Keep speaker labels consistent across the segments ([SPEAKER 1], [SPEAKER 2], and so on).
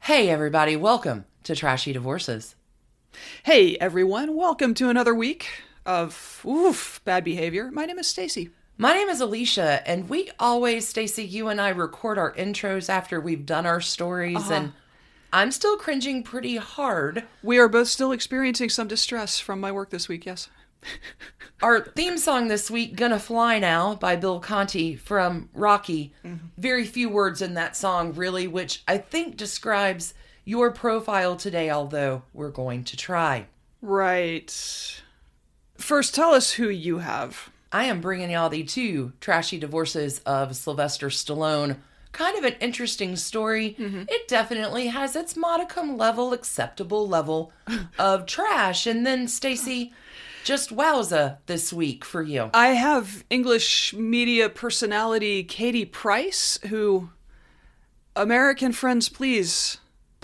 [SPEAKER 1] Hey everybody, welcome to Trashy Divorces.
[SPEAKER 2] Hey everyone, welcome to another week of bad behavior. My name is Stacy.
[SPEAKER 1] My name is Alicia, and we always, Stacy, you and I record our intros after we've done our stories, and I'm still cringing pretty hard.
[SPEAKER 2] We are both still experiencing some distress from my work this week, yes.
[SPEAKER 1] Our theme song this week, Gonna Fly Now, by Bill Conti from Rocky. Very few words in that song, really, which I think describes your profile today, although we're going to try.
[SPEAKER 2] Right. First, tell us who you have.
[SPEAKER 1] I am bringing y'all the two trashy divorces of Sylvester Stallone. Kind of an interesting story. It definitely has its modicum level, acceptable level of trash. And then, Stacy, just wowza this week for you.
[SPEAKER 2] I have English media personality Katie Price, who, American friends, please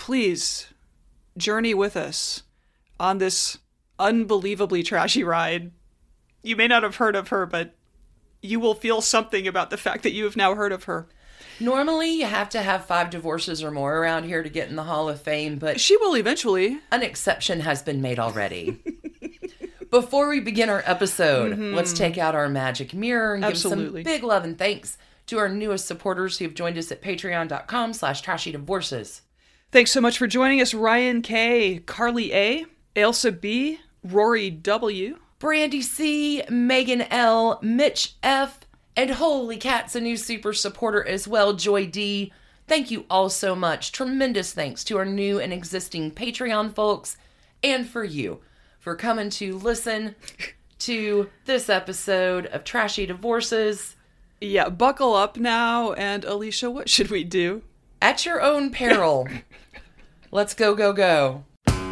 [SPEAKER 2] journey with us on this unbelievably trashy ride. You may not have heard of her, but you will feel something about the fact that you have now heard of her.
[SPEAKER 1] Normally, you have to have 5 divorces or more around here to get in the Hall of Fame, but
[SPEAKER 2] She will eventually.
[SPEAKER 1] an exception has been made already. Before we begin our episode, let's take out our magic mirror and give some big love and thanks to our newest supporters who've joined us at patreon.com/trashydivorces.
[SPEAKER 2] Thanks so much for joining us, Ryan K., Carly A., Ailsa B., Rory W.,
[SPEAKER 1] Brandy C., Megan L., Mitch F., and holy cat's a new super supporter as well, Joy D. Thank you all so much. Tremendous thanks to our new and existing Patreon folks, and for you for coming to listen to this episode of Trashy Divorces.
[SPEAKER 2] Yeah, buckle up now, and Alicia, what should we do?
[SPEAKER 1] At your own peril. Let's go, go, go.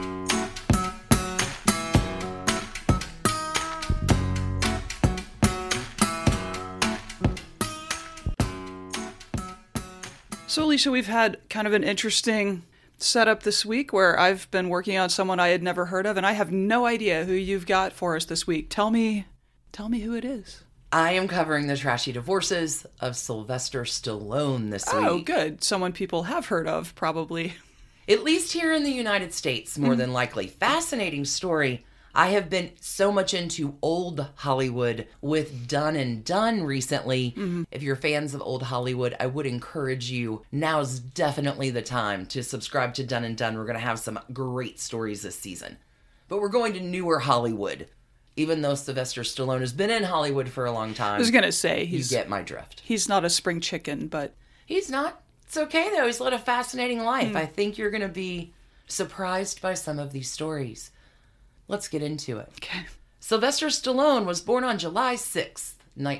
[SPEAKER 2] So, Alicia, we've had kind of an interesting setup this week where I've been working on someone I had never heard of, and I have no idea who you've got for us this week. Tell me who it is.
[SPEAKER 1] I am covering the trashy divorces of Sylvester Stallone this week.
[SPEAKER 2] Oh, good. Someone people have heard of, probably.
[SPEAKER 1] At least here in the United States, more than likely. Fascinating story. I have been so much into old Hollywood with Done and Done recently. If you're fans of old Hollywood, I would encourage you. Now's definitely the time to subscribe to Done and Done. We're going to have some great stories this season. But we're going to newer Hollywood. Even though Sylvester Stallone has been in Hollywood for a long time.
[SPEAKER 2] I was going to say,
[SPEAKER 1] you get my drift.
[SPEAKER 2] He's not a spring chicken, but...
[SPEAKER 1] He's not. It's okay, though. He's led a fascinating life. I think you're going to be surprised by some of these stories. Let's get into it.
[SPEAKER 2] Okay.
[SPEAKER 1] Sylvester Stallone was born on July 6th,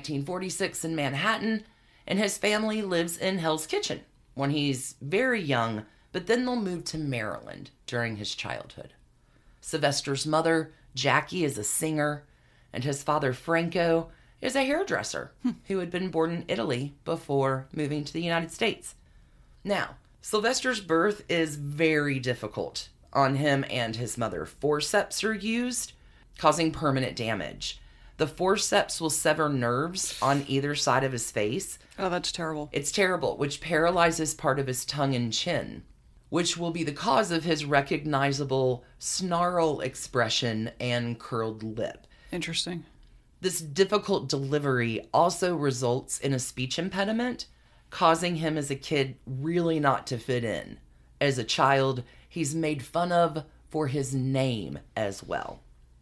[SPEAKER 1] 1946 in Manhattan, and his family lives in Hell's Kitchen when he's very young, but then they'll move to Maryland during his childhood. Sylvester's mother, Jackie, is a singer, and his father, Franco, is a hairdresser who had been born in Italy before moving to the United States. Now, Sylvester's birth is very difficult on him and his mother. Forceps are used, causing permanent damage. The forceps will sever nerves on either side of his face.
[SPEAKER 2] Oh, that's terrible.
[SPEAKER 1] It's terrible, which paralyzes part of his tongue and chin, which will be the cause of his recognizable snarl expression and curled lip.
[SPEAKER 2] Interesting.
[SPEAKER 1] This difficult delivery also results in a speech impediment, causing him as a kid really not to fit in. As a child, he's made fun of for his name as well.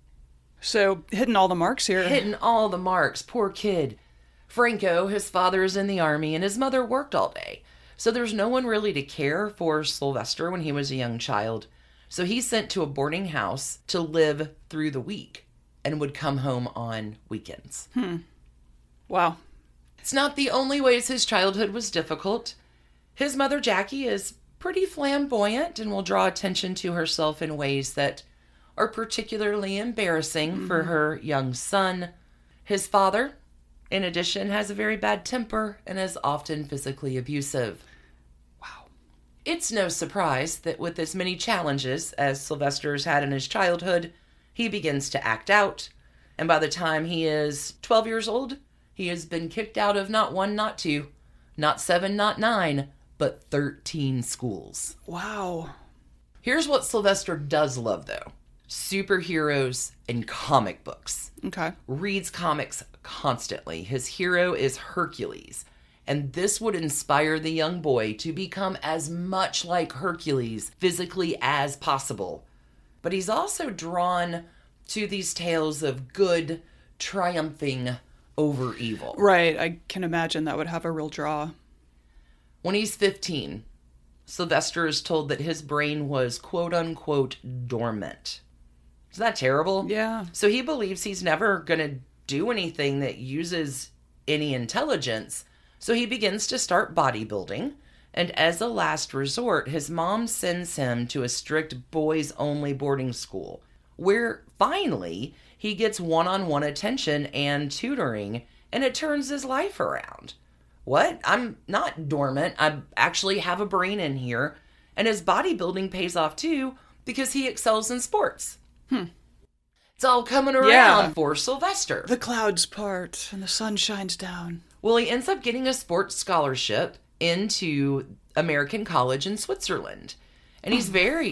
[SPEAKER 2] So, hitting all the marks here.
[SPEAKER 1] Hitting all the marks. Poor kid. Franco, his father is in the army, and his mother worked all day. So there's no one really to care for Sylvester when he was a young child. So he's sent to a boarding house to live through the week and would come home on weekends.
[SPEAKER 2] Wow.
[SPEAKER 1] It's not the only ways his childhood was difficult. His mother, Jackie, is pretty flamboyant and will draw attention to herself in ways that are particularly embarrassing for her young son. His father, in addition, has a very bad temper and is often physically abusive.
[SPEAKER 2] Wow.
[SPEAKER 1] It's no surprise that with as many challenges as Sylvester's had in his childhood, he begins to act out, and by the time he is 12 years old, he has been kicked out of not 1, not 2, not 7, not 9, but 13 schools.
[SPEAKER 2] Wow.
[SPEAKER 1] Here's what Sylvester does love, though. Superheroes and comic books.
[SPEAKER 2] Okay.
[SPEAKER 1] Reads comics constantly. His hero is Hercules. And this would inspire the young boy to become as much like Hercules physically as possible. But he's also drawn to these tales of good triumphing over evil.
[SPEAKER 2] Right. I can imagine that would have a real draw.
[SPEAKER 1] When he's 15, Sylvester is told that his brain was quote-unquote dormant. Isn't that terrible?
[SPEAKER 2] Yeah.
[SPEAKER 1] So he believes he's never going to do anything that uses any intelligence. So he begins to start bodybuilding. And as a last resort, his mom sends him to a strict boys-only boarding school, where finally he gets one-on-one attention and tutoring, and it turns his life around. What? I'm not dormant. I actually have a brain in here. And his bodybuilding pays off too, because he excels in sports. It's all coming around for Sylvester.
[SPEAKER 2] The clouds part and the sun shines down.
[SPEAKER 1] Well, he ends up getting a sports scholarship into American College in Switzerland. And he's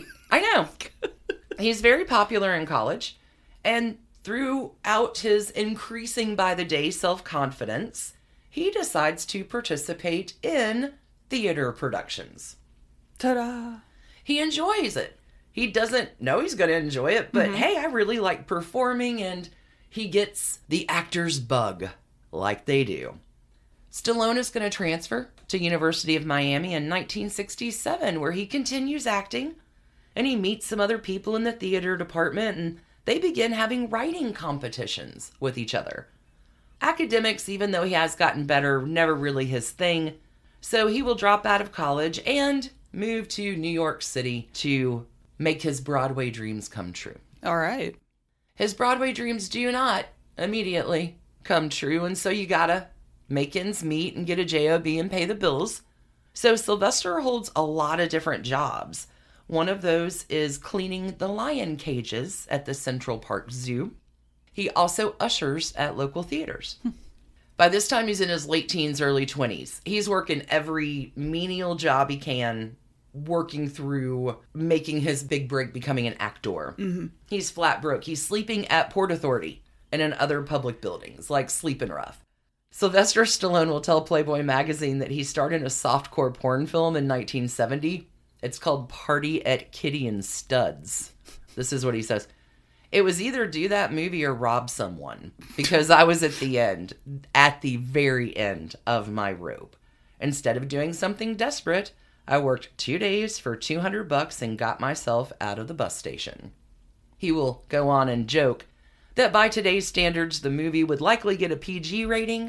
[SPEAKER 1] he's very popular in college. And throughout his increasing by the day self-confidence, he decides to participate in theater productions.
[SPEAKER 2] Ta-da!
[SPEAKER 1] He enjoys it. He doesn't know he's going to enjoy it, but hey, I really like performing, and he gets the actor's bug, like they do. Stallone is going to transfer to University of Miami in 1967, where he continues acting, and he meets some other people in the theater department, and they begin having writing competitions with each other. Academics, even though he has gotten better, never really his thing, so he will drop out of college and move to New York City to make his Broadway dreams come true.
[SPEAKER 2] All right.
[SPEAKER 1] His Broadway dreams do not immediately come true, and so you gotta make ends meet and get a job and pay the bills. So Sylvester holds a lot of different jobs. One of those is cleaning the lion cages at the Central Park Zoo. He also ushers at local theaters. By this time, he's in his late teens, early 20s. He's working every menial job he can, working through making his big break becoming an actor. He's flat broke. He's sleeping at Port Authority and in other public buildings, like Sleepin' Rough. Sylvester Stallone will tell Playboy magazine that he starred in a softcore porn film in 1970. It's called Party at Kitty and Studs. This is what he says. It was either do that movie or rob someone, because I was at the very end of my rope. Instead of doing something desperate, I worked 2 days for $200 and got myself out of the bus station. He will go on and joke that by today's standards, the movie would likely get a PG rating.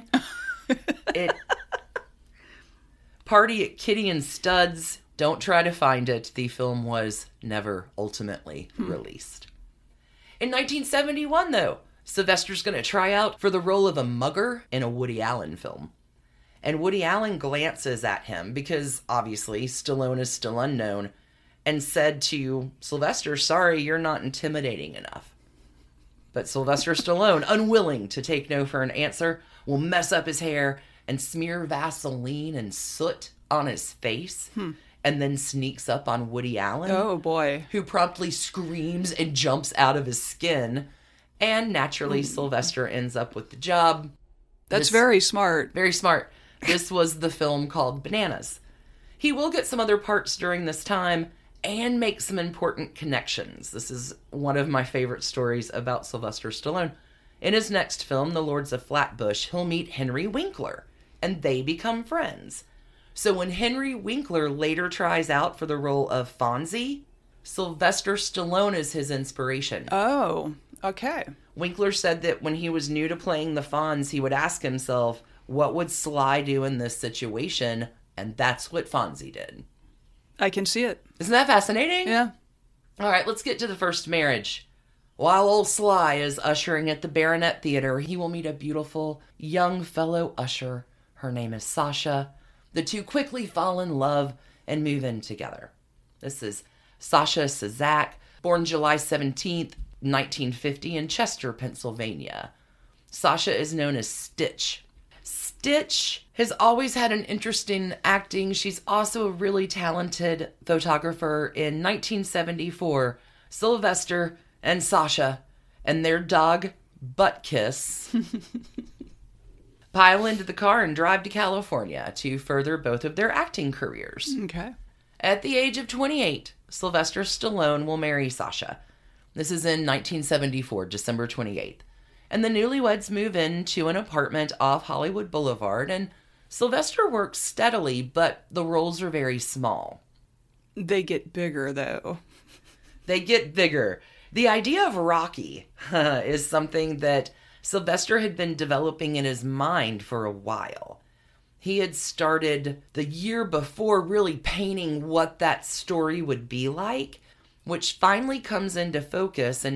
[SPEAKER 1] Party at Kitty and Studs, don't try to find it. The film was never ultimately released. In 1971, though, Sylvester's going to try out for the role of a mugger in a Woody Allen film. And Woody Allen glances at him because, obviously, Stallone is still unknown, and said to Sylvester, sorry, you're not intimidating enough. But Sylvester Stallone, unwilling to take no for an answer, will mess up his hair and smear Vaseline and soot on his face, and then sneaks up on Woody Allen.
[SPEAKER 2] Oh, boy.
[SPEAKER 1] Who promptly screams and jumps out of his skin. And naturally, Sylvester ends up with the job.
[SPEAKER 2] That's very smart.
[SPEAKER 1] Very smart. This was the film called Bananas. He will get some other parts during this time and make some important connections. This is one of my favorite stories about Sylvester Stallone. In his next film, The Lords of Flatbush, he'll meet Henry Winkler, and they become friends. So when Henry Winkler later tries out for the role of Fonzie, Sylvester Stallone is his inspiration.
[SPEAKER 2] Oh, okay.
[SPEAKER 1] Winkler said that when he was new to playing the Fonz, he would ask himself, what would Sly do in this situation? And that's what Fonzie did.
[SPEAKER 2] I can see it.
[SPEAKER 1] Isn't that fascinating?
[SPEAKER 2] Yeah.
[SPEAKER 1] All right, let's get to the first marriage. While old Sly is ushering at the Baronet Theater, he will meet a beautiful young fellow usher. Her name is Sasha. The two quickly fall in love and move in together. This is Sasha Sazak, born July 17th, 1950 in Chester, Pennsylvania. Sasha is known as Stitch. Stitch has always had an interest in acting. She's also a really talented photographer. In 1974, Sylvester and Sasha and their dog, Buttkiss, pile into the car and drive to California to further both of their acting careers.
[SPEAKER 2] Okay.
[SPEAKER 1] At the age of 28, Sylvester Stallone will marry Sasha. This is in 1974, December 28th. And the newlyweds move into an apartment off Hollywood Boulevard, and Sylvester works steadily, but the roles are very small.
[SPEAKER 2] They get bigger, though.
[SPEAKER 1] They get bigger. The idea of Rocky is something that Sylvester had been developing in his mind for a while. He had started the year before really painting what that story would be like, which finally comes into focus in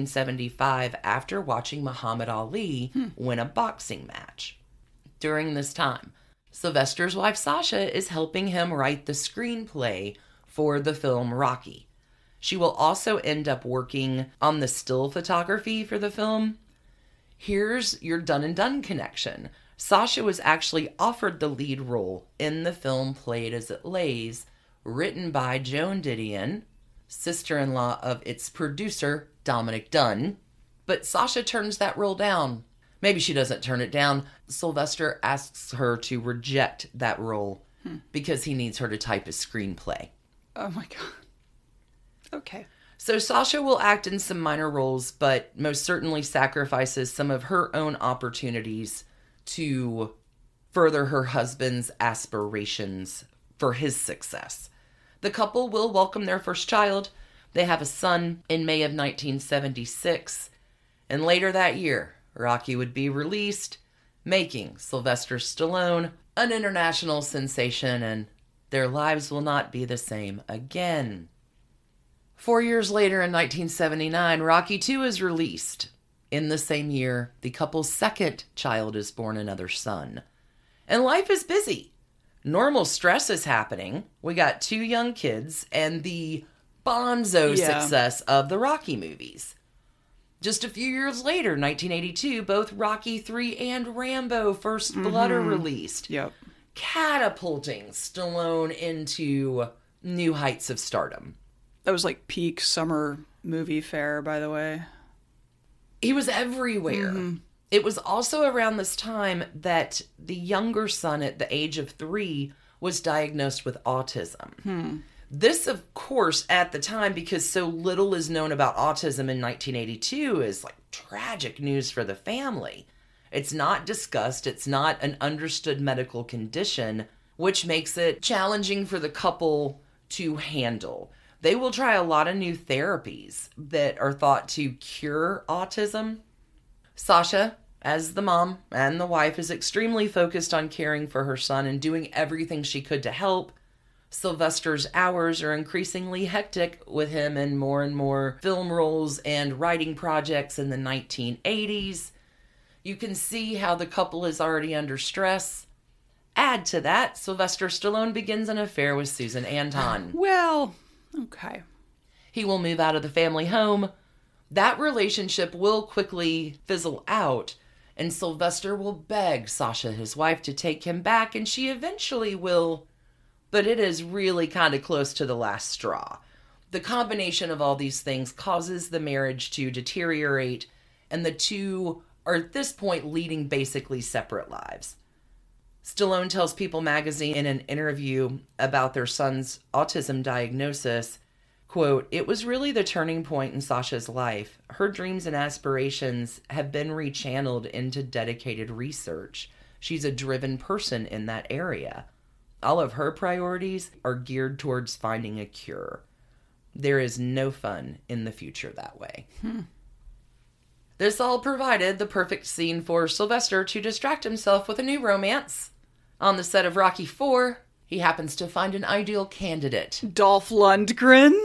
[SPEAKER 1] 1975 after watching Muhammad Ali win a boxing match. During this time, Sylvester's wife Sasha is helping him write the screenplay for the film Rocky. She will also end up working on the still photography for the film. Here's your done and done connection. Sasha was actually offered the lead role in the film Played as It Lays, written by Joan Didion, sister-in-law of its producer, Dominic Dunn. But Sasha turns that role down. Maybe she doesn't turn it down. Sylvester asks her to reject that role because he needs her to type a screenplay.
[SPEAKER 2] Oh my God. Okay.
[SPEAKER 1] So Sasha will act in some minor roles, but most certainly sacrifices some of her own opportunities to further her husband's aspirations for his success. The couple will welcome their first child. They have a son in May of 1976. And later that year, Rocky would be released, making Sylvester Stallone an international sensation, and their lives will not be the same again. 4 years later, in 1979, Rocky II is released. In the same year, the couple's second child is born, another son. And life is busy. Normal stress is happening. We got 2 young kids and the bonzo success of the Rocky movies. Just a few years later, 1982, both Rocky III and Rambo First Blood are released.
[SPEAKER 2] Yep.
[SPEAKER 1] Catapulting Stallone into new heights of stardom.
[SPEAKER 2] That was like peak summer movie fare, by the way.
[SPEAKER 1] He was everywhere. It was also around this time that the younger son at the age of 3 was diagnosed with autism. This, of course, at the time, because so little is known about autism in 1982, is like tragic news for the family. It's not discussed. It's not an understood medical condition, which makes it challenging for the couple to handle. They will try a lot of new therapies that are thought to cure autism. Sasha, as the mom and the wife, is extremely focused on caring for her son and doing everything she could to help. Sylvester's hours are increasingly hectic with him in more and more film roles and writing projects in the 1980s. You can see how the couple is already under stress. Add to that, Sylvester Stallone begins an affair with Susan Anton.
[SPEAKER 2] Well, okay.
[SPEAKER 1] He will move out of the family home. That relationship will quickly fizzle out, and Sylvester will beg Sasha, his wife, to take him back, and she eventually will, but it is really kind of close to the last straw. The combination of all these things causes the marriage to deteriorate, and the two are at this point leading basically separate lives. Stallone tells People magazine in an interview about their son's autism diagnosis, quote, "It was really the turning point in Sasha's life. Her dreams and aspirations have been rechanneled into dedicated research. She's a driven person in that area. All of her priorities are geared towards finding a cure. There is no fun in the future that way." This all provided the perfect scene for Sylvester to distract himself with a new romance. On the set of Rocky IV, he happens to find an ideal candidate.
[SPEAKER 2] Dolph Lundgren?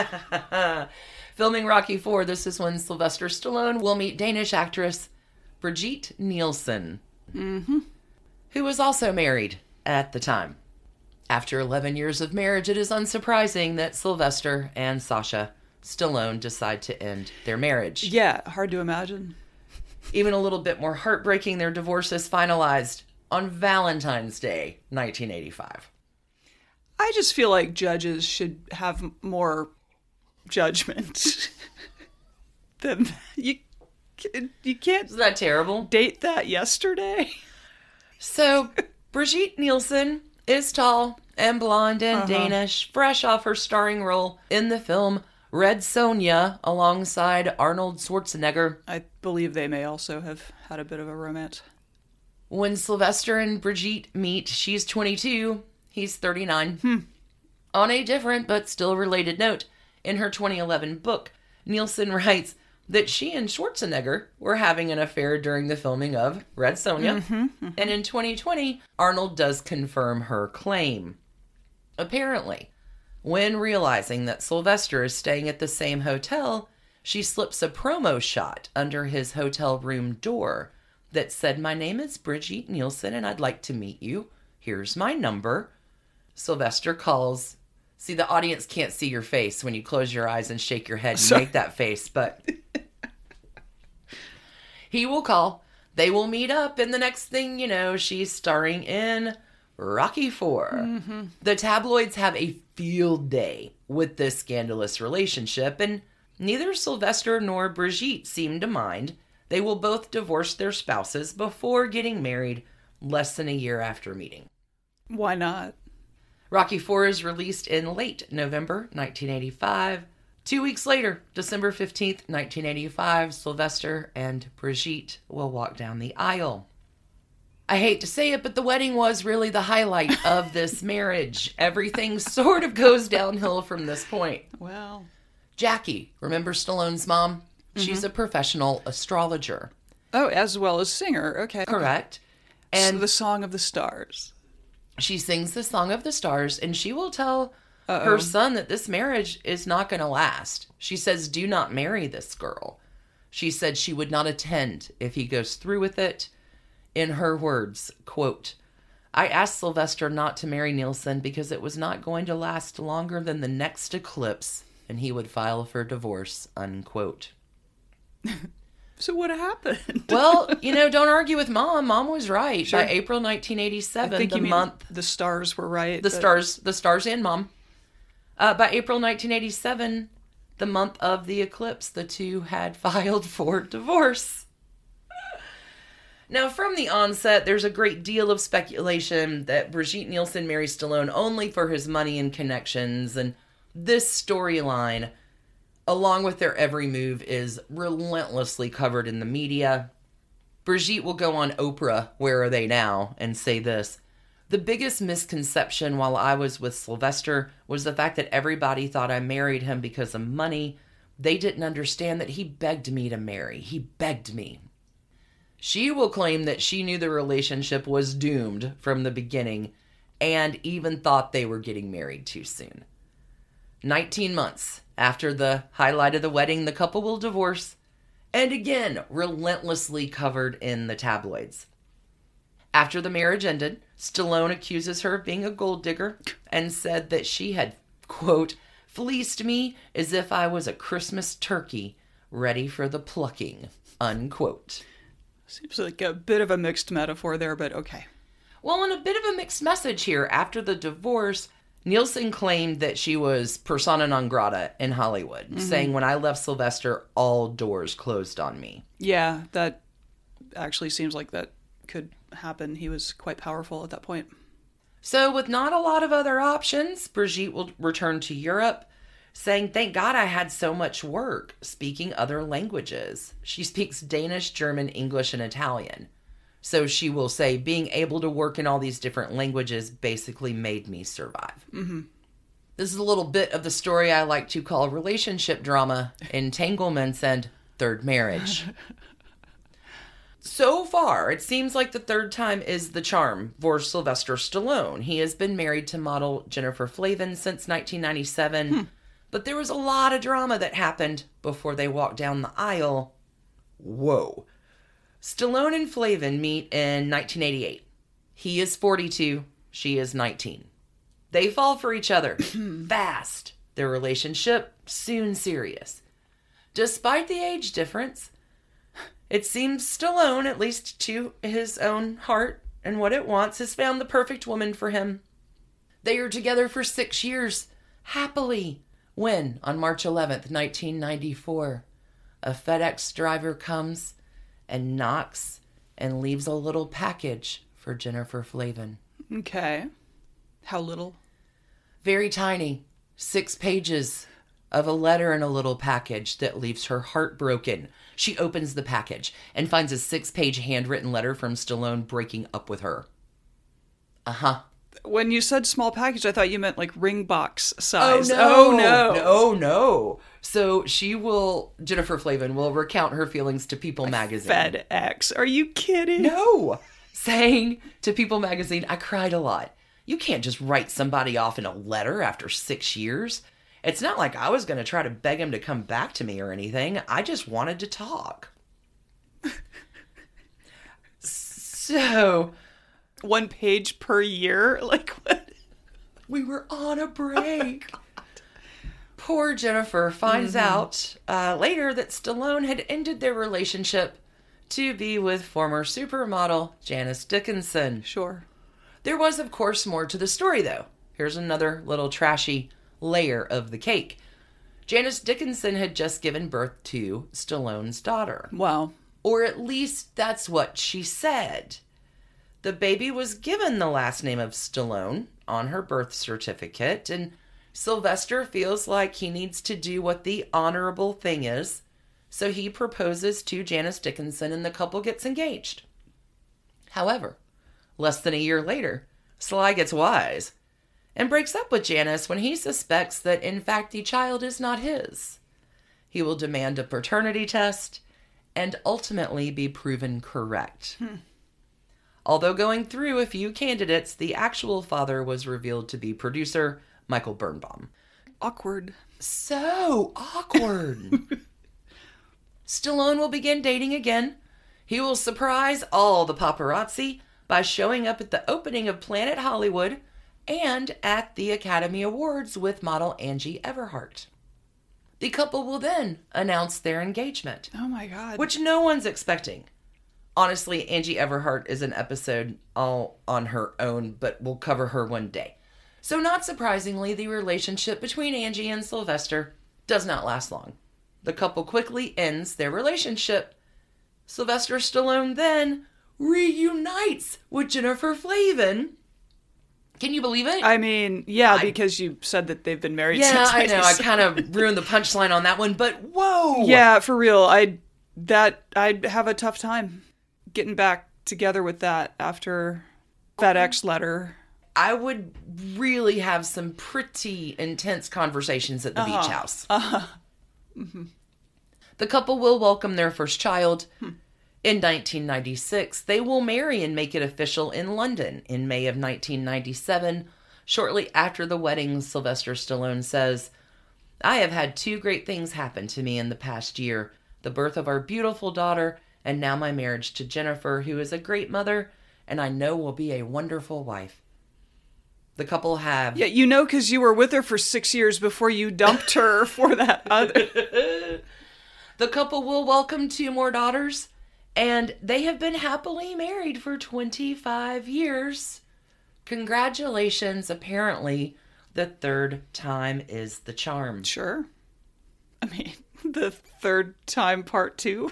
[SPEAKER 1] Filming Rocky IV, this is when Sylvester Stallone will meet Danish actress Brigitte Nielsen, who was also married at the time. After 11 years of marriage, it is unsurprising that Sylvester and Sasha Stallone decide to end their marriage.
[SPEAKER 2] Yeah, hard to imagine.
[SPEAKER 1] Even a little bit more heartbreaking, their divorce is finalized on Valentine's Day, 1985.
[SPEAKER 2] I just feel like judges should have more judgment than you can't
[SPEAKER 1] Isn't that terrible?
[SPEAKER 2] date that yesterday.
[SPEAKER 1] So, Brigitte Nielsen is tall and blonde and Danish, fresh off her starring role in the film Red Sonja alongside Arnold Schwarzenegger.
[SPEAKER 2] I believe they may also have had a bit of a romance.
[SPEAKER 1] When Sylvester and Brigitte meet, she's 22, he's 39. On a different but still related note, in her 2011 book, Nielsen writes that she and Schwarzenegger were having an affair during the filming of Red Sonja. And in 2020, Arnold does confirm her claim. Apparently, when realizing that Sylvester is staying at the same hotel, she slips a promo shot under his hotel room door that said, "My name is Brigitte Nielsen and I'd like to meet you. Here's my number." Sylvester calls. See, the audience can't see your face when you close your eyes and shake your head and make that face, but he will call. They will meet up, and the next thing you know, she's starring in Rocky IV. The tabloids have a field day with this scandalous relationship, and neither Sylvester nor Brigitte seem to mind. They will both divorce their spouses before getting married less than a year after meeting.
[SPEAKER 2] Why not?
[SPEAKER 1] Rocky IV is released in late November 1985. 2 weeks later, December 15th, 1985, Sylvester and Brigitte will walk down the aisle. I hate to say it, but the wedding was really the highlight of this marriage. Everything sort of goes downhill from this point.
[SPEAKER 2] Well,
[SPEAKER 1] Jackie, remember Stallone's mom? She's a professional astrologer.
[SPEAKER 2] oh, as well as singer. Okay.
[SPEAKER 1] Correct.
[SPEAKER 2] And
[SPEAKER 1] And
[SPEAKER 2] the Song of the Stars.
[SPEAKER 1] she sings the Song of the Stars, and she will tell her son that this marriage is not going to last. She says, "Do not marry this girl." She said she would not attend if he goes through with it. In her words, quote, "I asked Sylvester not to marry Nielsen because it was not going to last longer than the next eclipse, and he would file for divorce," unquote.
[SPEAKER 2] So what happened?
[SPEAKER 1] Well, don't argue with Mom. Mom was right.
[SPEAKER 2] Sure.
[SPEAKER 1] By April
[SPEAKER 2] I
[SPEAKER 1] 1987,
[SPEAKER 2] think
[SPEAKER 1] the
[SPEAKER 2] you mean
[SPEAKER 1] month...
[SPEAKER 2] the stars were right.
[SPEAKER 1] The stars and Mom. By April 1987, the month of the eclipse, the two had filed for divorce. Now, from the onset, there's a great deal of speculation that Brigitte Nielsen marries Stallone only for his money and connections, and this storyline, along with their every move, is relentlessly covered in the media. Brigitte will go on Oprah, Where Are They Now?, and say this: "The biggest misconception while I was with Sylvester was the fact that everybody thought I married him because of money. They didn't understand that he begged me to marry. He begged me." She will claim that she knew the relationship was doomed from the beginning and even thought they were getting married too soon. 19 months after the highlight of the wedding, the couple will divorce, and again, relentlessly covered in the tabloids. After the marriage ended, Stallone accuses her of being a gold digger and said that she had, quote, "fleeced me as if I was a Christmas turkey ready for the plucking," unquote.
[SPEAKER 2] Seems like a bit of a mixed metaphor there, but okay.
[SPEAKER 1] Well, and a bit of a mixed message here. After the divorce, Nielsen claimed that she was persona non grata in Hollywood, saying, "When I left Sylvester, all doors closed on me."
[SPEAKER 2] Yeah, that actually seems like that could happen. He was quite powerful at that point.
[SPEAKER 1] So, with not a lot of other options, Brigitte will return to Europe, saying, "Thank God I had so much work speaking other languages." She speaks Danish, German, English, and Italian. So she will say, "Being able to work in all these different languages basically made me survive." This is a little bit of the story I like to call relationship drama, entanglements, and third marriage. So far, it seems like the third time is the charm for Sylvester Stallone. He has been married to model Jennifer Flavin since 1997, but there was a lot of drama that happened before they walked down the aisle. Whoa. Stallone and Flavin meet in 1988. He is 42, she is 19. They fall for each other fast. Their relationship soon serious. Despite the age difference, it seems Stallone, at least to his own heart, and what it wants has found the perfect woman for him. They are together for 6 years, happily, when, on March 11th, 1994, a FedEx driver comes and knocks and leaves a little package for Jennifer Flavin.
[SPEAKER 2] Okay. How little?
[SPEAKER 1] Very tiny. 6 pages of a letter in a little package that leaves her heartbroken. She opens the package and finds a 6-page handwritten letter from Stallone breaking up with her. Uh-huh.
[SPEAKER 2] When you said small package, I thought you meant like ring box size.
[SPEAKER 1] Oh, no.
[SPEAKER 2] no.
[SPEAKER 1] No, no. So Jennifer Flavin will recount her feelings to People magazine.
[SPEAKER 2] FedEx. Are you kidding?
[SPEAKER 1] No. Saying to People magazine, I cried a lot. You can't just write somebody off in a letter after 6 years. It's not like I was going to try to beg him to come back to me or anything. I just wanted to talk. So...
[SPEAKER 2] 1 page per year? Like what?
[SPEAKER 1] We were on a break. Oh, poor Jennifer finds out later that Stallone had ended their relationship to be with former supermodel Janice Dickinson.
[SPEAKER 2] Sure.
[SPEAKER 1] There was, of course, more to the story, though. Here's another little trashy layer of the cake. Janice Dickinson had just given birth to Stallone's daughter.
[SPEAKER 2] Wow.
[SPEAKER 1] Or at least that's what she said. The baby was given the last name of Stallone on her birth certificate, and Sylvester feels like he needs to do what the honorable thing is, so he proposes to Janice Dickinson and the couple gets engaged. However, less than a year later, Sly gets wise and breaks up with Janice when he suspects that, in fact, the child is not his. He will demand a paternity test and ultimately be proven correct. Although going through a few candidates, the actual father was revealed to be producer Michael Birnbaum.
[SPEAKER 2] Awkward.
[SPEAKER 1] So awkward. Stallone will begin dating again. He will surprise all the paparazzi by showing up at the opening of Planet Hollywood and at the Academy Awards with model Angie Everhart. The couple will then announce their engagement.
[SPEAKER 2] Oh my God.
[SPEAKER 1] Which no one's expecting. Honestly, Angie Everhart is an episode all on her own, but we'll cover her one day. So not surprisingly, the relationship between Angie and Sylvester does not last long. The couple quickly ends their relationship. Sylvester Stallone then reunites with Jennifer Flavin. Can you believe it?
[SPEAKER 2] I mean, yeah, because you said that they've been married since.
[SPEAKER 1] Yeah, I know. I kind of ruined the punchline on that one, but whoa!
[SPEAKER 2] Yeah, for real. I'd have a tough time getting back together with that after FedEx letter.
[SPEAKER 1] I would really have some pretty intense conversations at the beach house.
[SPEAKER 2] Mm-hmm.
[SPEAKER 1] The couple will welcome their first child. In 1996, they will marry and make it official in London. In May of 1997, shortly after the wedding, Sylvester Stallone says, I have had 2 great things happen to me in the past year. The birth of our beautiful daughter, and now my marriage to Jennifer, who is a great mother, and I know will be a wonderful wife. The couple have...
[SPEAKER 2] Yeah, you know, because you were with her for 6 years before you dumped her for that other...
[SPEAKER 1] The couple will welcome 2 more daughters, and they have been happily married for 25 years. Congratulations. Apparently, the 3rd time is the charm.
[SPEAKER 2] Sure. I mean, the 3rd time part 2.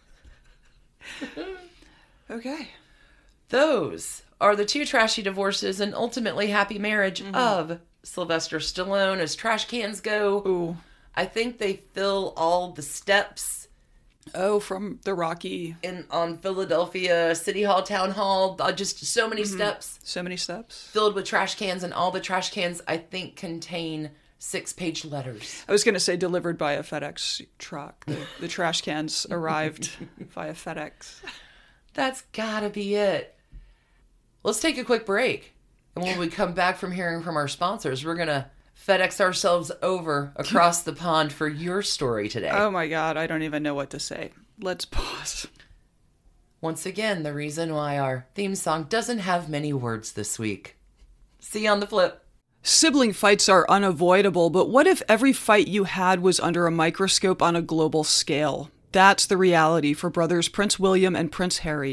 [SPEAKER 2] Okay.
[SPEAKER 1] Those are the 2 trashy divorces and ultimately happy marriage of Sylvester Stallone. As trash cans go,
[SPEAKER 2] Ooh.
[SPEAKER 1] I think they fill all the steps.
[SPEAKER 2] Oh, from the Rocky.
[SPEAKER 1] On Philadelphia City Hall, Town Hall. Just so many steps.
[SPEAKER 2] So many steps.
[SPEAKER 1] Filled with trash cans, and all the trash cans, I think, contain 6-page letters.
[SPEAKER 2] I was going to say delivered by a FedEx truck. The trash cans arrived via FedEx.
[SPEAKER 1] That's gotta be it. Let's take a quick break. And when we come back from hearing from our sponsors, we're going to FedEx ourselves over across the pond for your story today.
[SPEAKER 2] Oh my God, I don't even know what to say. Let's pause.
[SPEAKER 1] Once again, the reason why our theme song doesn't have many words this week. See you on the flip.
[SPEAKER 2] Sibling fights are unavoidable, but what if every fight you had was under a microscope on a global scale? That's the reality for brothers Prince William and Prince Harry.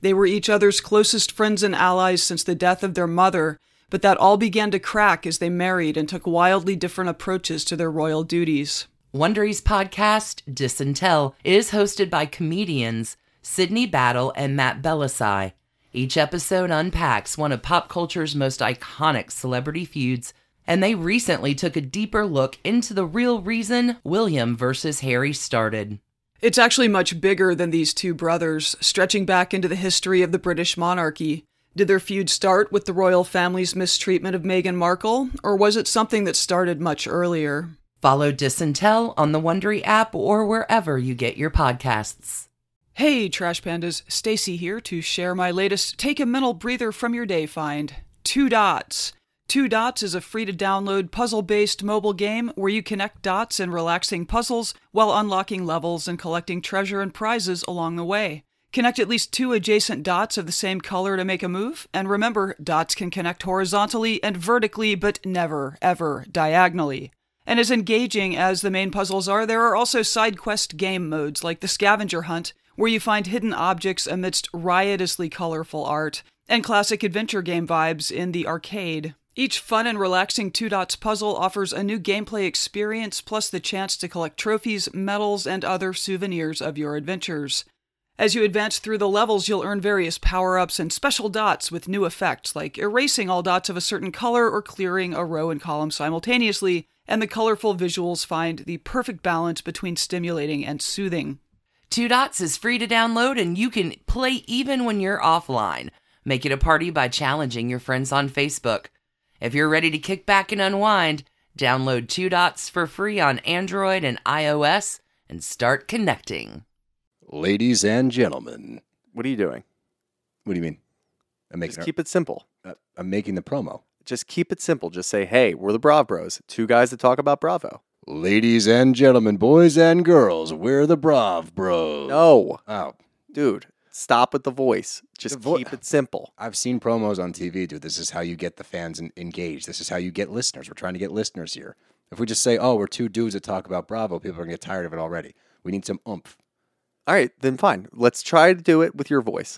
[SPEAKER 2] They were each other's closest friends and allies since the death of their mother, but that all began to crack as they married and took wildly different approaches to their royal duties.
[SPEAKER 1] Wondery's podcast, Dis and Tell, is hosted by comedians Sydney Battle and Matt Belisai. Each episode unpacks one of pop culture's most iconic celebrity feuds, and they recently took a deeper look into the real reason William versus Harry started.
[SPEAKER 2] It's actually much bigger than these two brothers, stretching back into the history of the British monarchy. Did their feud start with the royal family's mistreatment of Meghan Markle, or was it something that started much earlier?
[SPEAKER 1] Follow Dis and Tell on the Wondery app or wherever you get your podcasts.
[SPEAKER 2] Hey, Trash Pandas, Stacy here to share my latest Take a Mental Breather from Your Day find, 2 Dots. 2 Dots is a free-to-download puzzle-based mobile game where you connect dots in relaxing puzzles while unlocking levels and collecting treasure and prizes along the way. Connect at least 2 adjacent dots of the same color to make a move, and remember, dots can connect horizontally and vertically, but never, ever diagonally. And as engaging as the main puzzles are, there are also side quest game modes like the Scavenger Hunt, where you find hidden objects amidst riotously colorful art, and classic adventure game vibes in the arcade. Each fun and relaxing 2 Dots puzzle offers a new gameplay experience, plus the chance to collect trophies, medals, and other souvenirs of your adventures. As you advance through the levels, you'll earn various power-ups and special dots with new effects, like erasing all dots of a certain color or clearing a row and column simultaneously, and the colorful visuals find the perfect balance between stimulating and soothing.
[SPEAKER 1] 2 Dots is free to download, and you can play even when you're offline. Make it a party by challenging your friends on Facebook. If you're ready to kick back and unwind, download 2 Dots for free on Android and iOS and start connecting.
[SPEAKER 3] Ladies and gentlemen.
[SPEAKER 4] What are you doing?
[SPEAKER 3] What do you mean?
[SPEAKER 4] Just keep it simple.
[SPEAKER 3] I'm making the promo.
[SPEAKER 4] Just keep it simple. Just say, hey, we're the Brav Bros. 2 guys that talk about Bravo.
[SPEAKER 3] Ladies and gentlemen, boys and girls, we're the Brav Bros.
[SPEAKER 4] No.
[SPEAKER 3] Oh.
[SPEAKER 4] Dude, stop with the voice. Just keep it simple.
[SPEAKER 3] I've seen promos on TV, dude. This is how you get the fans engaged. This is how you get listeners. We're trying to get listeners here. If we just say, oh, we're 2 dudes that talk about Bravo, people are going to get tired of it already. We need some oomph.
[SPEAKER 4] All right, then fine. Let's try to do it with your voice.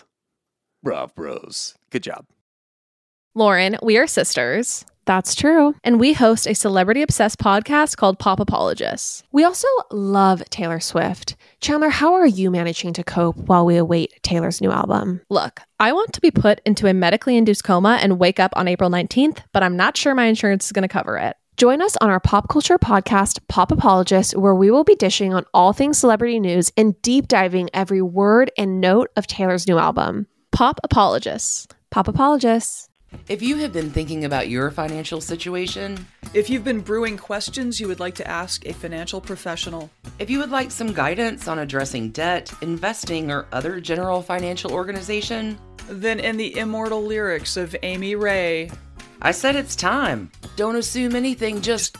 [SPEAKER 3] Brav Bros.
[SPEAKER 4] Good job.
[SPEAKER 5] Lauren, we are sisters. That's true. And we host a celebrity-obsessed podcast called Pop Apologists. We also love Taylor Swift. Chandler, how are you managing to cope while we await Taylor's new album? Look, I want to be put into a medically induced coma and wake up on April 19th, but I'm not sure my insurance is going to cover it. Join us on our pop culture podcast, Pop Apologists, where we will be dishing on all things celebrity news and deep diving every word and note of Taylor's new album. Pop Apologists. Pop Apologists.
[SPEAKER 1] If you have been thinking about your financial situation,
[SPEAKER 2] If you've been brewing questions you would like to ask a financial professional,
[SPEAKER 1] if you would like some guidance on addressing debt, investing, or other general financial organization,
[SPEAKER 2] then in the immortal lyrics of Amy Ray,
[SPEAKER 1] I said it's time. Don't assume anything, just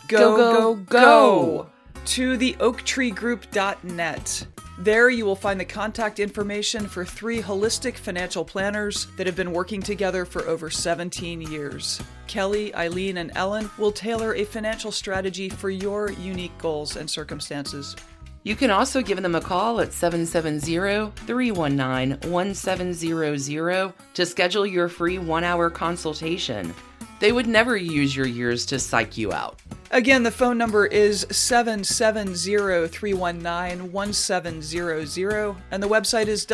[SPEAKER 2] go to the oaktreegroup.net. There you will find the contact information for 3 holistic financial planners that have been working together for over 17 years. Kelly, Eileen, and Ellen will tailor a financial strategy for your unique goals and circumstances.
[SPEAKER 1] You can also give them a call at 770-319-1700 to schedule your free 1-hour consultation. They would never use your years to psych you out.
[SPEAKER 2] Again, the phone number is 770-319-1700, and the website is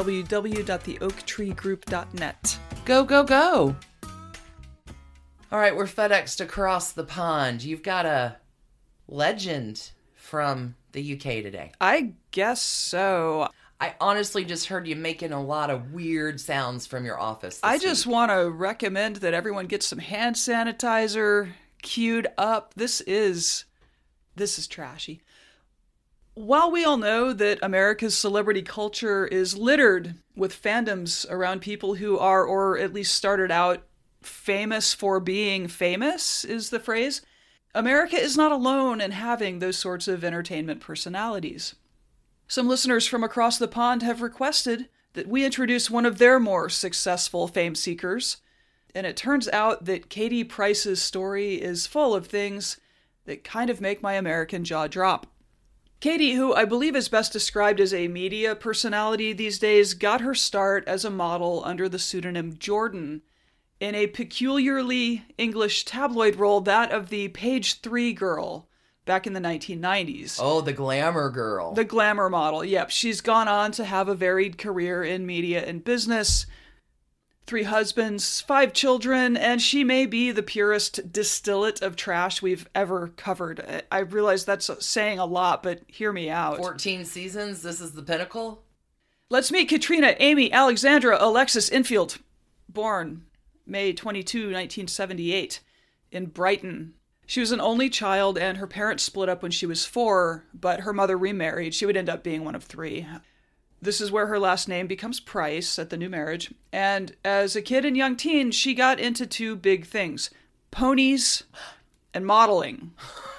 [SPEAKER 2] www.theoaktreegroup.net.
[SPEAKER 1] Go, go, go! All right, we're FedExed across the pond. You've got a legend from the UK today.
[SPEAKER 2] I guess so.
[SPEAKER 1] I honestly just heard you making a lot of weird sounds from your office this
[SPEAKER 2] just
[SPEAKER 1] week.
[SPEAKER 2] want to recommend that everyone get some hand sanitizer queued up. This is trashy. While we all know that America's celebrity culture is littered with fandoms around people who are, or at least started out, famous for being famous, is the phrase, America is not alone in having those sorts of entertainment personalities. Some listeners from across the pond have requested that we introduce one of their more successful fame seekers, and it turns out that Katie Price's story is full of things that kind of make my American jaw drop. Katie, who I believe is best described as a media personality these days, got her start as a model under the pseudonym Jordan in a peculiarly English tabloid role, that of the Page 3 girl back in the 1990s.
[SPEAKER 1] Oh, the glamour girl.
[SPEAKER 2] The glamour model, yep. She's gone on to have a varied career in media and business. 3 husbands, 5 children, and she may be the purest distillate of trash we've ever covered. I realize that's saying a lot, but hear me out.
[SPEAKER 1] 14 seasons, this is the pinnacle?
[SPEAKER 2] Let's meet Katrina Amy Alexandra Alexis Infield, born May 22, 1978, in Brighton. She was an only child, and her parents split up when she was 4, but her mother remarried. She would end up being one of 3. This is where her last name becomes Price at the new marriage. And as a kid and young teen, she got into 2 big things: ponies and modeling.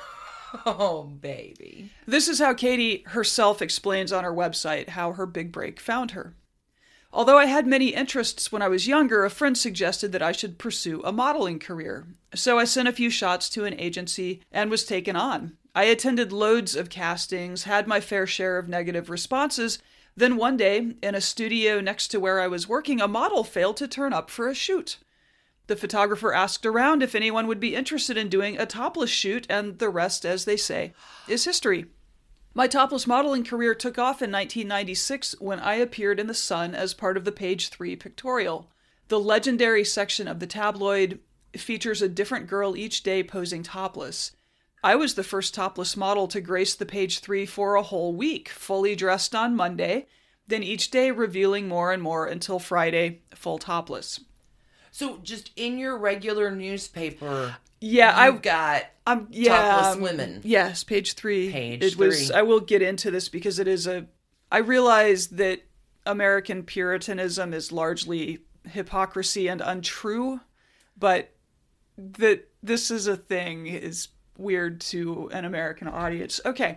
[SPEAKER 1] Oh, baby.
[SPEAKER 2] This is how Katie herself explains on her website how her big break found her. Although I had many interests when I was younger, a friend suggested that I should pursue a modeling career. So I sent a few shots to an agency and was taken on. I attended loads of castings, had my fair share of negative responses. Then one day, in a studio next to where I was working, a model failed to turn up for a shoot. The photographer asked around if anyone would be interested in doing a topless shoot, and the rest, as they say, is history. My topless modeling career took off in 1996 when I appeared in The Sun as part of the Page 3 pictorial. The legendary section of the tabloid features a different girl each day posing topless. I was the first topless model to grace the Page 3 for a whole week, fully dressed on Monday, then each day revealing more and more until Friday, full topless.
[SPEAKER 1] So just in your regular newspaper,
[SPEAKER 2] Yeah,
[SPEAKER 1] you've got topless women.
[SPEAKER 2] Yes, Page 3.
[SPEAKER 1] Page 3.
[SPEAKER 2] I will get into this because it is I realize that American Puritanism is largely hypocrisy and untrue, but that this is a thing is weird to an American audience. Okay.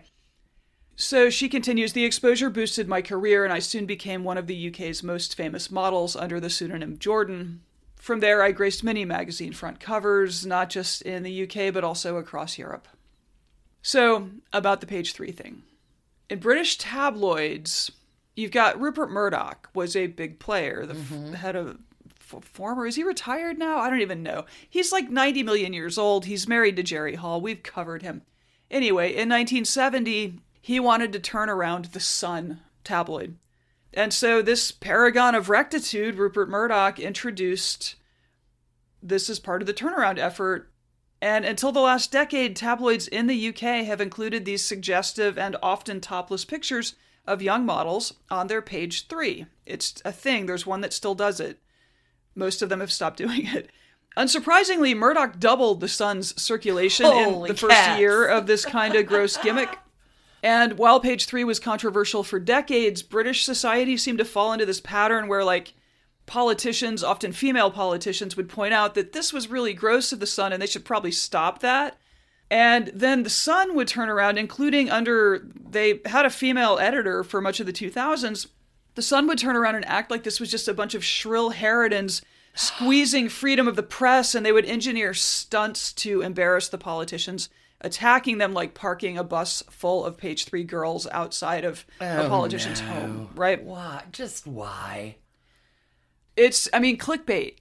[SPEAKER 2] So she continues, the exposure boosted my career and I soon became one of the UK's most famous models under the pseudonym Jordan. From there, I graced many magazine front covers, not just in the UK, but also across Europe. So, about the Page 3 thing. In British tabloids, you've got Rupert Murdoch was a big player, the head of former, is he retired now? I don't even know. He's like 90 million years old. He's married to Jerry Hall. We've covered him. Anyway, in 1970, he wanted to turn around the Sun tabloid. And so this paragon of rectitude, Rupert Murdoch, introduced this as part of the turnaround effort. And until the last decade, tabloids in the UK have included these suggestive and often topless pictures of young models on their Page 3. It's a thing. There's one that still does it. Most of them have stopped doing it. Unsurprisingly, Murdoch doubled the Sun's circulation in the first year of this kind of gross gimmick. And while Page 3 was controversial for decades, British society seemed to fall into this pattern where, like, politicians, often female politicians, would point out that this was really gross of the Sun and they should probably stop that. And then the Sun would turn around, they had a female editor for much of the 2000s. The Sun would turn around and act like this was just a bunch of shrill harridans squeezing freedom of the press, and they would engineer stunts to embarrass the politicians, attacking them like parking a bus full of Page 3 girls outside of a politician's home, right?
[SPEAKER 1] Why? Just why?
[SPEAKER 2] It's clickbait.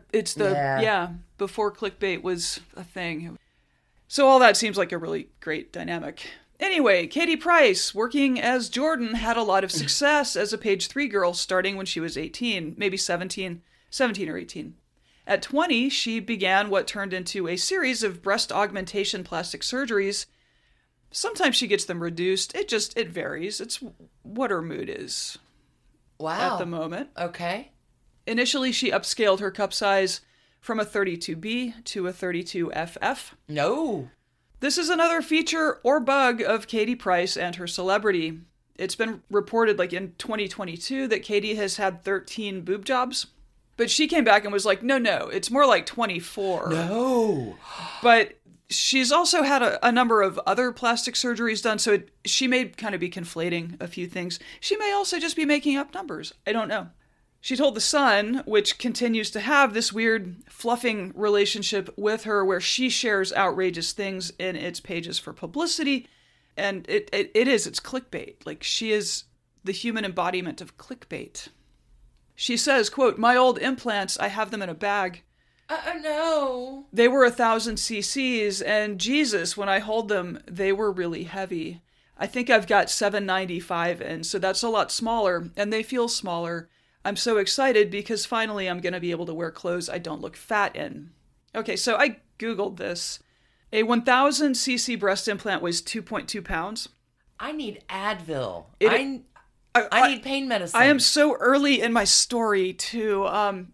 [SPEAKER 2] Before clickbait was a thing. So all that seems like a really great dynamic. Anyway, Katie Price, working as Jordan, had a lot of success as a Page 3 girl starting when she was 18, maybe 17 or 18. At 20, she began what turned into a series of breast augmentation plastic surgeries. Sometimes she gets them reduced. It varies. It's what her mood is.
[SPEAKER 1] Wow.
[SPEAKER 2] At the moment.
[SPEAKER 1] Okay.
[SPEAKER 2] Initially, she upscaled her cup size from a 32B to a 32FF.
[SPEAKER 1] No.
[SPEAKER 2] This is another feature or bug of Katie Price and her celebrity. It's been reported, like in 2022, that Katie has had 13 boob jobs. But she came back and was like, no, it's more like 24.
[SPEAKER 1] No.
[SPEAKER 2] But she's also had a number of other plastic surgeries done, so she may kind of be conflating a few things. She may also just be making up numbers. I don't know. She told The Sun, which continues to have this weird fluffing relationship with her where she shares outrageous things in its pages for publicity, And it's clickbait. Like, she is the human embodiment of clickbait. She says, quote, "My old implants, I have them in a bag.
[SPEAKER 1] No.
[SPEAKER 2] They were 1,000 cc's, and Jesus, when I hold them, they were really heavy. I think I've got 795 in, so that's a lot smaller, and they feel smaller. I'm so excited because finally I'm going to be able to wear clothes I don't look fat in." Okay, so I Googled this. A 1,000 cc breast implant weighs 2.2 pounds.
[SPEAKER 1] I need Advil.
[SPEAKER 2] I
[SPEAKER 1] I need pain medicine.
[SPEAKER 2] I am so early in my story too.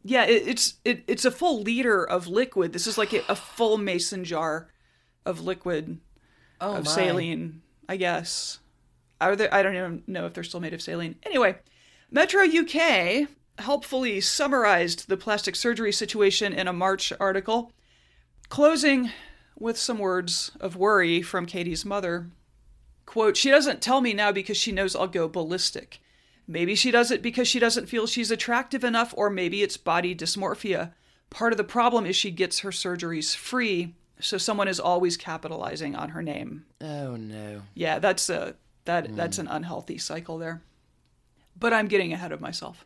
[SPEAKER 2] It's a full liter of liquid. This is like a full mason jar of liquid of saline, I guess. I don't even know if they're still made of saline. Anyway, Metro UK helpfully summarized the plastic surgery situation in a March article, closing with some words of worry from Katie's mother. Quote, "She doesn't tell me now because she knows I'll go ballistic. Maybe she does it because she doesn't feel she's attractive enough, or maybe it's body dysmorphia. Part of the problem is she gets her surgeries free, so someone is always capitalizing on her name."
[SPEAKER 1] Oh, no.
[SPEAKER 2] Yeah, that's an unhealthy cycle there. But I'm getting ahead of myself.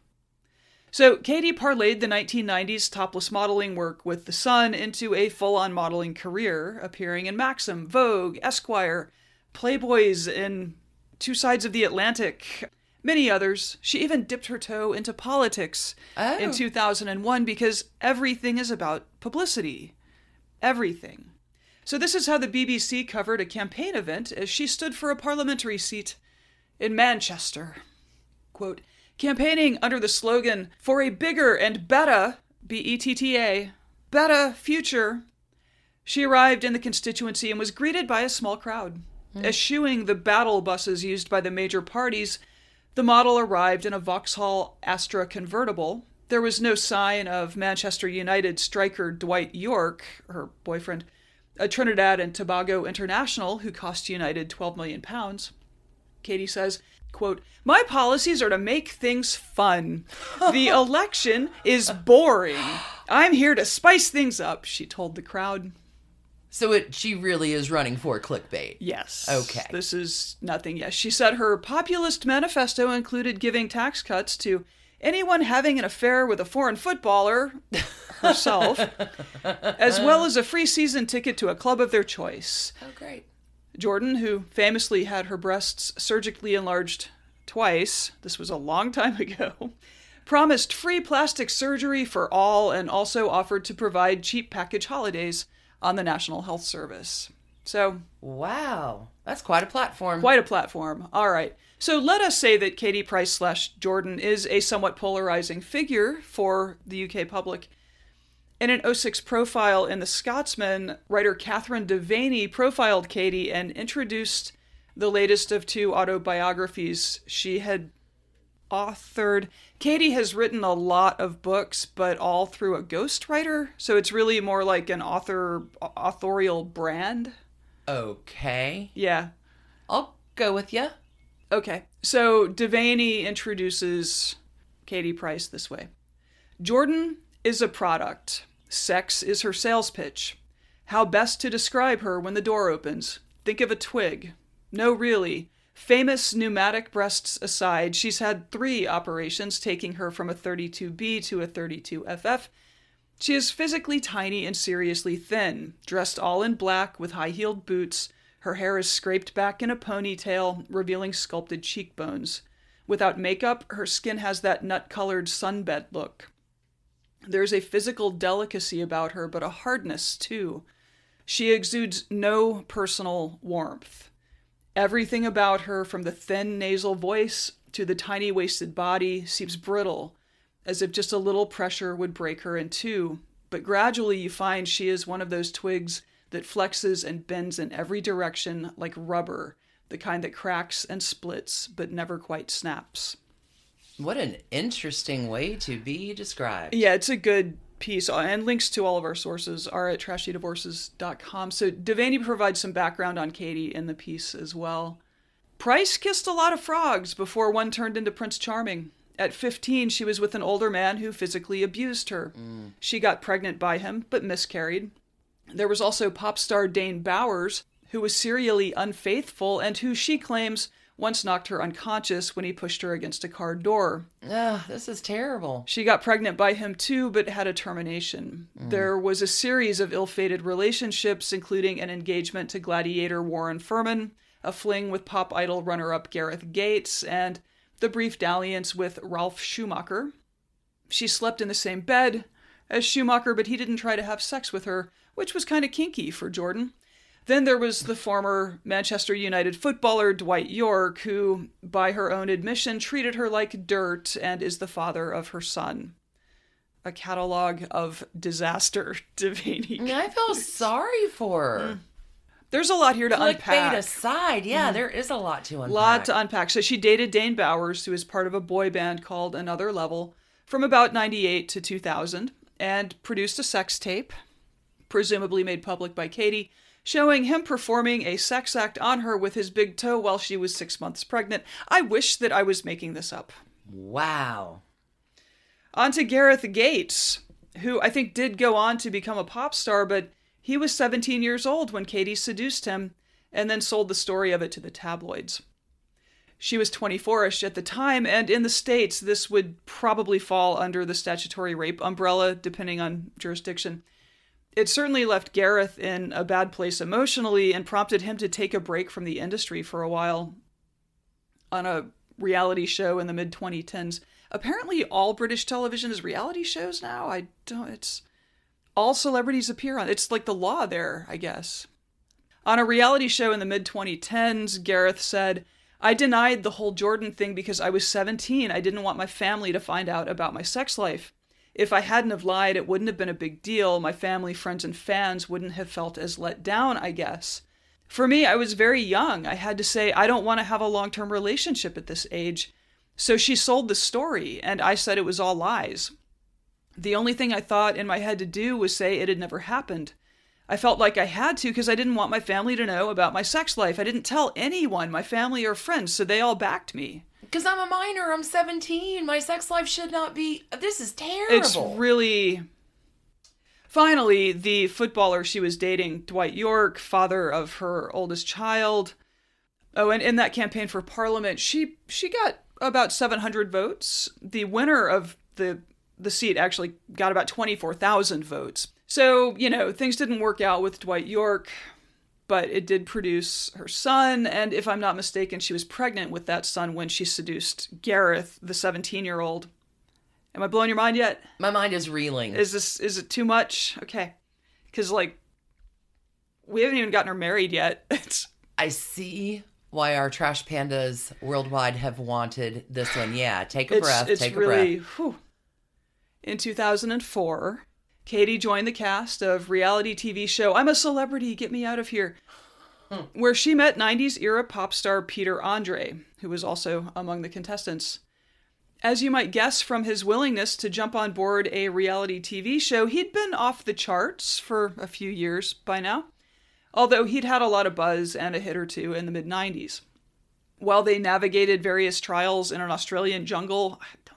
[SPEAKER 2] So Katie parlayed the 1990s topless modeling work with The Sun into a full-on modeling career, appearing in Maxim, Vogue, Esquire, Playboys, in Two Sides of the Atlantic, many others. She even dipped her toe into politics in 2001 because everything is about publicity. Everything. So this is how the BBC covered a campaign event as she stood for a parliamentary seat in Manchester. Quote, "Campaigning under the slogan for a bigger and better, B-E-T-T-A, better future," she arrived in the constituency and was greeted by a small crowd. Eschewing the battle buses used by the major parties, the model arrived in a Vauxhall Astra convertible. There was no sign of Manchester United striker Dwight York, her boyfriend, a Trinidad and Tobago international who cost United £12 million. Katie says, quote, "My policies are to make things fun. The election is boring. I'm here to spice things up," she told the crowd.
[SPEAKER 1] So she really is running for clickbait.
[SPEAKER 2] Yes.
[SPEAKER 1] Okay.
[SPEAKER 2] This is nothing. Yes. She said her populist manifesto included giving tax cuts to anyone having an affair with a foreign footballer, herself, as well as a free season ticket to a club of their choice.
[SPEAKER 1] Oh, great.
[SPEAKER 2] Jordan, who famously had her breasts surgically enlarged twice, this was a long time ago, promised free plastic surgery for all and also offered to provide cheap package holidays on the National Health Service. So,
[SPEAKER 1] wow, that's quite a platform.
[SPEAKER 2] Quite a platform. All right. So let us say that Katie Price / Jordan is a somewhat polarizing figure for the UK public. In an 2006 profile in The Scotsman, writer Catherine Devaney profiled Katie and introduced the latest of two autobiographies she had authored. Katie has written a lot of books, but all through a ghostwriter, so it's really more like an authorial brand.
[SPEAKER 1] Okay.
[SPEAKER 2] Yeah.
[SPEAKER 1] I'll go with you.
[SPEAKER 2] Okay. So Devaney introduces Katie Price this way. "Jordan is a product. Sex is her sales pitch. How best to describe her when the door opens? Think of a twig. No, really. Famous pneumatic breasts aside, she's had 3 operations taking her from a 32B to a 32FF. She is physically tiny and seriously thin, dressed all in black with high-heeled boots. Her hair is scraped back in a ponytail, revealing sculpted cheekbones. Without makeup, her skin has that nut-colored sunbed look. There's a physical delicacy about her, but a hardness, too. She exudes no personal warmth. Everything about her, from the thin nasal voice to the tiny waisted body, seems brittle, as if just a little pressure would break her in two. But gradually you find she is one of those twigs that flexes and bends in every direction like rubber, the kind that cracks and splits but never quite snaps."
[SPEAKER 1] What an interesting way to be described.
[SPEAKER 2] Yeah, it's a good piece, and links to all of our sources are at trashydivorces.com. So Devaney provides some background on Katie in the piece as well. Price kissed a lot of frogs before one turned into Prince Charming. At 15, she was with an older man who physically abused her. She got pregnant by him, but miscarried. There was also pop star Dane Bowers, who was serially unfaithful and who she claims once knocked her unconscious when he pushed her against a car door.
[SPEAKER 1] Ugh, this is terrible.
[SPEAKER 2] She got pregnant by him too, but had a termination. There was a series of ill-fated relationships, including an engagement to gladiator Warren Furman, a fling with pop idol runner-up Gareth Gates, and the brief dalliance with Ralph Schumacher. She slept in the same bed as Schumacher, but he didn't try to have sex with her, which was kind of kinky for Jordan. Then there was the former Manchester United footballer Dwight York, who, by her own admission, treated her like dirt and is the father of her son. A catalog of disaster, Devaney.
[SPEAKER 1] I feel sorry for her.
[SPEAKER 2] There's a lot here to unpack.
[SPEAKER 1] Clickbait aside, there is a lot to unpack.
[SPEAKER 2] Lot to unpack. So she dated Dane Bowers, who was part of a boy band called Another Level, from about 98 to 2000, and produced a sex tape, presumably made public by Katie, showing him performing a sex act on her with his big toe while she was 6 months pregnant. I wish that I was making this up.
[SPEAKER 1] Wow.
[SPEAKER 2] On to Gareth Gates, who I think did go on to become a pop star, but he was 17 years old when Katie seduced him and then sold the story of it to the tabloids. She was 24-ish at the time, and in the States, this would probably fall under the statutory rape umbrella, depending on jurisdiction. It certainly left Gareth in a bad place emotionally and prompted him to take a break from the industry for a while on a reality show in the mid-2010s. Apparently all British television is reality shows now. It's all celebrities appear on. It's like the law there, I guess. On a reality show in the mid-2010s, Gareth said, "I denied the whole Jordan thing because I was 17. I didn't want my family to find out about my sex life. If I hadn't have lied, it wouldn't have been a big deal. My family, friends, and fans wouldn't have felt as let down, I guess. For me, I was very young. I had to say, I don't want to have a long-term relationship at this age. So she sold the story, and I said it was all lies. The only thing I thought in my head to do was say it had never happened. I felt like I had to because I didn't want my family to know about my sex life. I didn't tell anyone, my family or friends, so they all backed me.
[SPEAKER 1] Because I'm a minor, I'm 17. My sex life should not be... This is terrible.
[SPEAKER 2] It's really... Finally, the footballer she was dating, Dwight York, father of her oldest child. Oh, and in that campaign for Parliament, she got about 700 votes. The winner of the seat actually got about 24,000 votes. So, things didn't work out with Dwight York, but it did produce her son, and if I'm not mistaken, she was pregnant with that son when she seduced Gareth, the 17-year-old. Am I blowing your mind yet?
[SPEAKER 1] My mind is reeling.
[SPEAKER 2] Is it too much? Okay. Because, we haven't even gotten her married yet.
[SPEAKER 1] I see why our trash pandas worldwide have wanted this one. Yeah, take a breath, take a breath.
[SPEAKER 2] Whew. In 2004... Katie joined the cast of reality TV show I'm a Celebrity, Get Me Out of Here, where she met 90s era pop star Peter Andre, who was also among the contestants. As you might guess from his willingness to jump on board a reality TV show, he'd been off the charts for a few years by now, although he'd had a lot of buzz and a hit or two in the mid-90s. While they navigated various trials in an Australian jungle,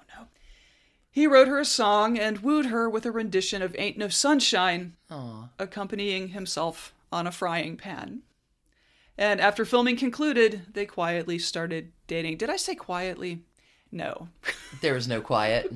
[SPEAKER 2] he wrote her a song and wooed her with a rendition of Ain't No Sunshine, accompanying himself on a frying pan. And after filming concluded, they quietly started dating. Did I say quietly? No.
[SPEAKER 1] There was no quiet.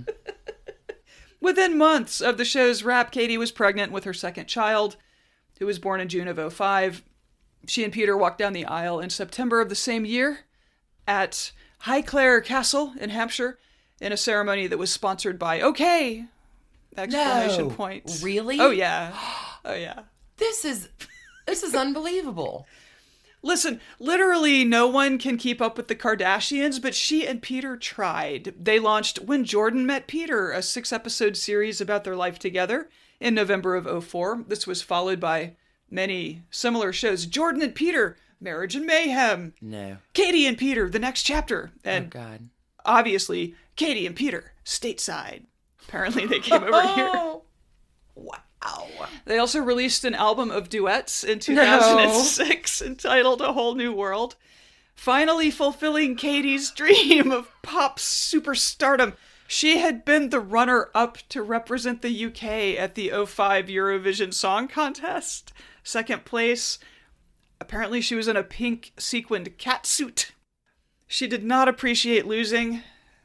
[SPEAKER 2] Within months of the show's wrap, Katie was pregnant with her second child, who was born in June of 2005. She and Peter walked down the aisle in September of the same year at Highclere Castle in Hampshire, in a ceremony that was sponsored by OK! Exclamation points.
[SPEAKER 1] Really?
[SPEAKER 2] Oh, yeah. Oh, yeah.
[SPEAKER 1] This is unbelievable.
[SPEAKER 2] Listen, literally no one can keep up with the Kardashians, but she and Peter tried. They launched When Jordan Met Peter, a 6-episode series about their life together in November of 2004. This was followed by many similar shows. Jordan and Peter, Marriage and Mayhem.
[SPEAKER 1] No.
[SPEAKER 2] Katie and Peter, The Next Chapter. And
[SPEAKER 1] oh, God.
[SPEAKER 2] Obviously, Katie and Peter, Stateside. Apparently they came over here.
[SPEAKER 1] Wow.
[SPEAKER 2] They also released an album of duets in 2006 entitled A Whole New World, finally fulfilling Katie's dream of pop superstardom. She had been the runner-up to represent the UK at the 2005 Eurovision Song Contest. Second place. Apparently she was in a pink sequined catsuit. She did not appreciate losing.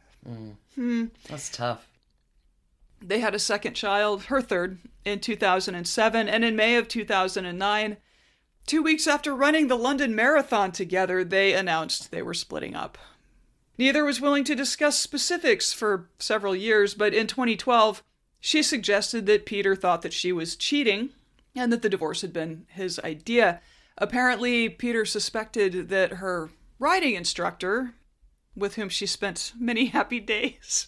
[SPEAKER 1] That's tough.
[SPEAKER 2] They had a second child, her third, in 2007, and in May of 2009, 2 weeks after running the London Marathon together, they announced they were splitting up. Neither was willing to discuss specifics for several years, but in 2012, she suggested that Peter thought that she was cheating and that the divorce had been his idea. Apparently, Peter suspected that her riding instructor, with whom she spent many happy days,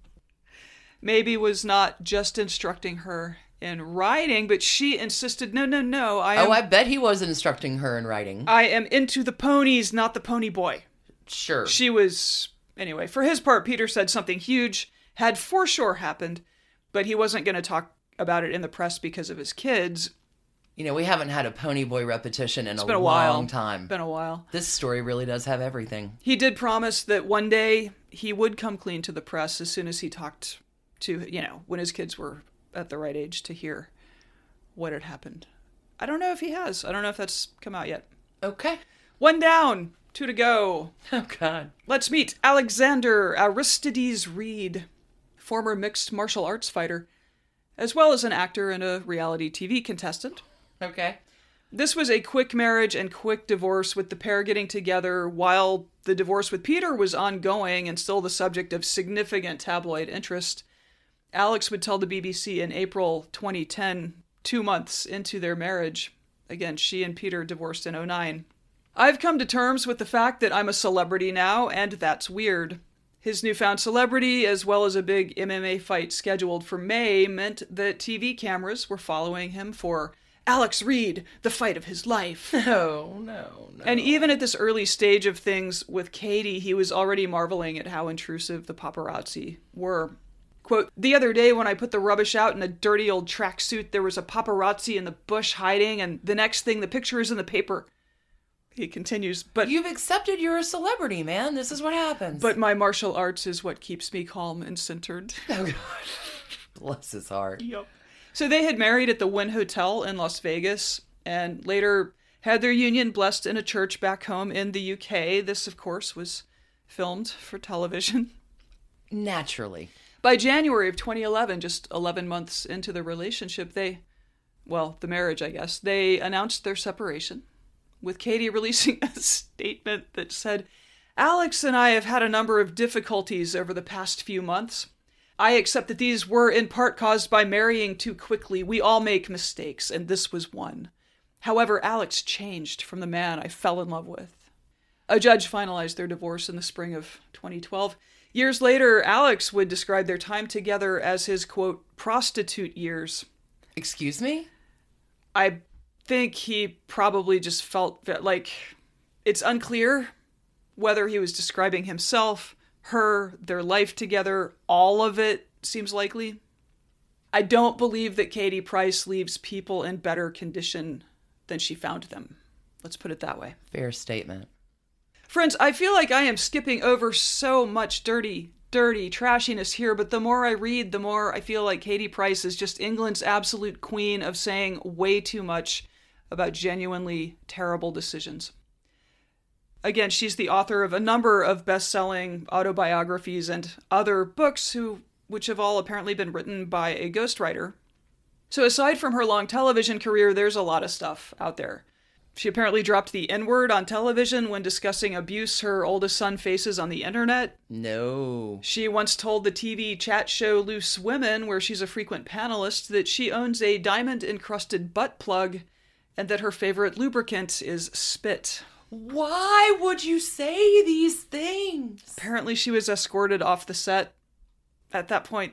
[SPEAKER 2] maybe was not just instructing her in riding, but she insisted, no,
[SPEAKER 1] I bet he was instructing her in riding.
[SPEAKER 2] I am into the ponies, not the pony boy.
[SPEAKER 1] Sure.
[SPEAKER 2] She was... Anyway, for his part, Peter said something huge had for sure happened, but he wasn't going to talk about it in the press because of his kids.
[SPEAKER 1] You know, we haven't had a pony boy repetition in
[SPEAKER 2] It's
[SPEAKER 1] a
[SPEAKER 2] been a
[SPEAKER 1] long
[SPEAKER 2] while.
[SPEAKER 1] time.
[SPEAKER 2] Been a while.
[SPEAKER 1] This story really does have everything.
[SPEAKER 2] He did promise that one day he would come clean to the press as soon as he talked to, when his kids were at the right age to hear what had happened. I don't know if he has. I don't know if that's come out yet.
[SPEAKER 1] Okay.
[SPEAKER 2] 1 down, 2 to go.
[SPEAKER 1] Oh, God.
[SPEAKER 2] Let's meet Alexander Aristides Reed, former mixed martial arts fighter, as well as an actor and a reality TV contestant.
[SPEAKER 1] Okay.
[SPEAKER 2] This was a quick marriage and quick divorce, with the pair getting together while the divorce with Peter was ongoing and still the subject of significant tabloid interest. Alex would tell the BBC in April 2010, 2 months into their marriage. Again, she and Peter divorced in 2009. I've come to terms with the fact that I'm a celebrity now, and that's weird. His newfound celebrity, as well as a big MMA fight scheduled for May, meant that TV cameras were following him for Alex Reed, the fight of his life.
[SPEAKER 1] No.
[SPEAKER 2] And even at this early stage of things with Katie, he was already marveling at how intrusive the paparazzi were. Quote, "The other day when I put the rubbish out in a dirty old tracksuit, there was a paparazzi in the bush hiding, and the next thing, the picture is in the paper." He continues, but
[SPEAKER 1] You've accepted you're a celebrity, man. This is what happens.
[SPEAKER 2] but my martial arts is what keeps me calm and centered.
[SPEAKER 1] Oh, God. Bless his heart.
[SPEAKER 2] Yep. So they had married at the Wynn Hotel in Las Vegas, and later had their union blessed in a church back home in the UK. This, of course, was filmed for television.
[SPEAKER 1] Naturally.
[SPEAKER 2] By January of 2011, just 11 months into the relationship, the marriage, I guess, they announced their separation, with Katie releasing a statement that said, "Alex and I have had a number of difficulties over the past few months. I accept that these were in part caused by marrying too quickly. We all make mistakes, and this was one. However, Alex changed from the man I fell in love with." A judge finalized their divorce in the spring of 2012. Years later, Alex would describe their time together as his, quote, prostitute years.
[SPEAKER 1] Excuse me?
[SPEAKER 2] I think he probably just felt that, like, it's unclear whether he was describing himself, her, their life together. All of it seems likely. I don't believe that Katie Price leaves people in better condition than she found them. Let's put it that way.
[SPEAKER 1] Fair statement.
[SPEAKER 2] Friends, I feel like I am skipping over so much dirty trashiness here, but the more I read, the more I feel like Katie Price is just England's absolute queen of saying way too much about genuinely terrible decisions. Again, she's the author of a number of best-selling autobiographies and other books which have all apparently been written by a ghostwriter. So aside from her long television career, there's a lot of stuff out there. She apparently dropped the N-word on television when discussing abuse her oldest son faces on the internet.
[SPEAKER 1] No.
[SPEAKER 2] She once told the TV chat show Loose Women, where she's a frequent panelist, that she owns a diamond-encrusted butt plug and that her favorite lubricant is spit.
[SPEAKER 1] Why would you say these things?
[SPEAKER 2] Apparently she was escorted off the set at that point.